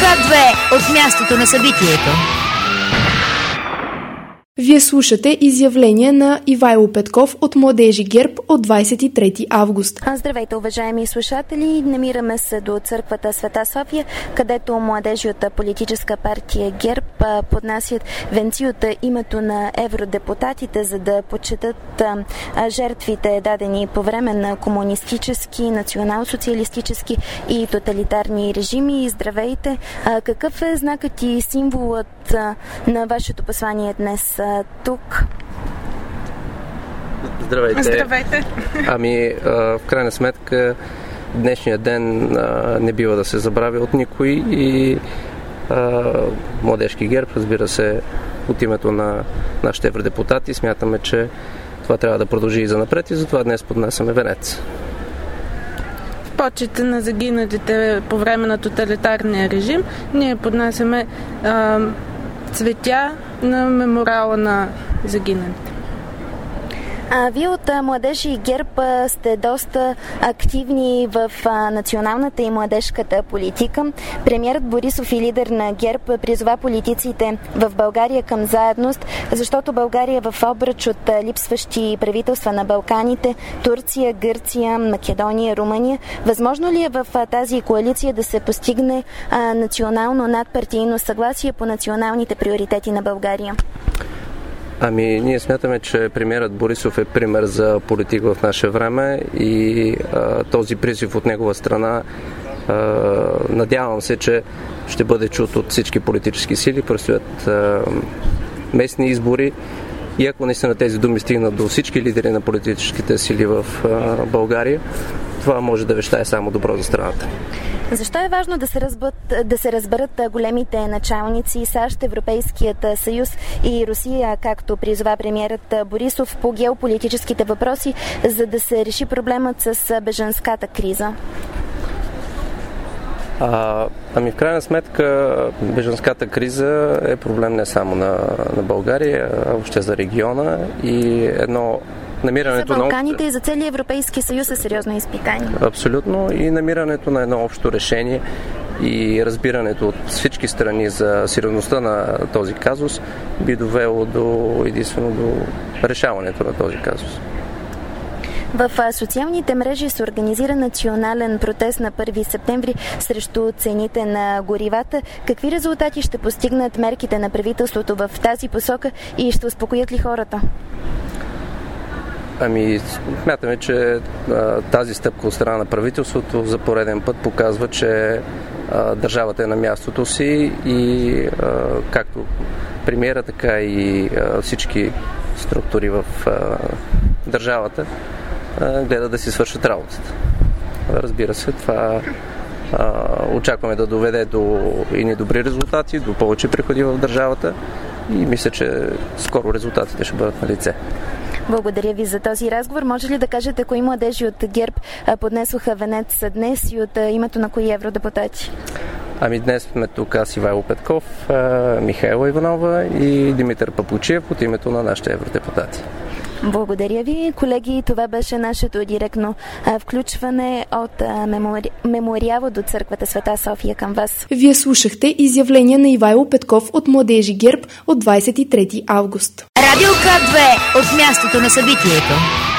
К2 от мястото на събитието. Вие слушате изявление на Ивайло Петков от Младежи ГЕРБ от 23 август. Здравейте, уважаеми слушатели! Намираме се до църквата Света София, където младежи от политическа партия ГЕРБ поднасят венци от името на евродепутатите, за да почетат жертвите, дадени по време на комунистически, национал-социалистически и тоталитарни режими. Здравейте! Какъв е знакът и символът на вашето послание днес тук? Здравейте! Здравейте! В крайна сметка днешния ден не бива да се забравя от никой и Младежки ГЕРБ, разбира се, от името на нашите евродепутати, смятаме, че това трябва да продължи и занапред и затова днес поднасяме венец. В почета на загиналите по време на тоталитарния режим ние поднасяме цветя на мемориала на загиналите. Вие от Младежи ГЕРБ сте доста активни в националната и младежката политика. Премиерът Борисов и лидер на ГЕРБ призова политиците в България към заедност, защото България е в обръч от липсващи правителства на Балканите, Турция, Гърция, Македония, Румъния. Възможно ли е в тази коалиция да се постигне национално надпартийно съгласие по националните приоритети на България? Ние смятаме, че премиерът Борисов е пример за политик в наше време и този призив от негова страна надявам се, че ще бъде чут от всички политически сили. Предстоят местни избори и ако наистина тези думи стигнат до всички лидери на политическите сили в България, това може да вещае само добро за страната. Защо е важно да се разберат големите началници САЩ, Европейският съюз и Русия, както призова премиерът Борисов, по геополитическите въпроси, за да се реши проблемът с бежанската криза? В крайна сметка бежанската криза е проблем не само на България, а въобще за региона и намирането за Балканите и за целия Европейски съюз е сериозно изпитание. Абсолютно. И намирането на едно общо решение и разбирането от всички страни за сериозността на този казус би довело единствено до решаването на този казус. В социалните мрежи се организира национален протест на 1 септември срещу цените на горивата. Какви резултати ще постигнат мерките на правителството в тази посока и ще успокоят ли хората? Смятаме, че тази стъпка от страна на правителството за пореден път показва, че държавата е на мястото си и както премиера, така и всички структури в държавата гледат да си свършат работата. Разбира се, това очакваме да доведе до и недобри резултати, до повече приходи в държавата и мисля, че скоро резултатите ще бъдат на лице. Благодаря ви за този разговор. Може ли да кажете кои младежи от ГЕРБ поднесоха венец днес и от името на кои евродепутати? Днес сме тук аз, Ивайло Петков, Михайла Иванова и Димитър Папучиев от името на нашите евродепутати. Благодаря ви, колеги. Това беше нашето директно включване от мемориала до църквата Света София към вас. Вие слушахте изявление на Ивайло Петков от Младежи ГЕРБ от 23 август. Радио К2 от мястото на събитието.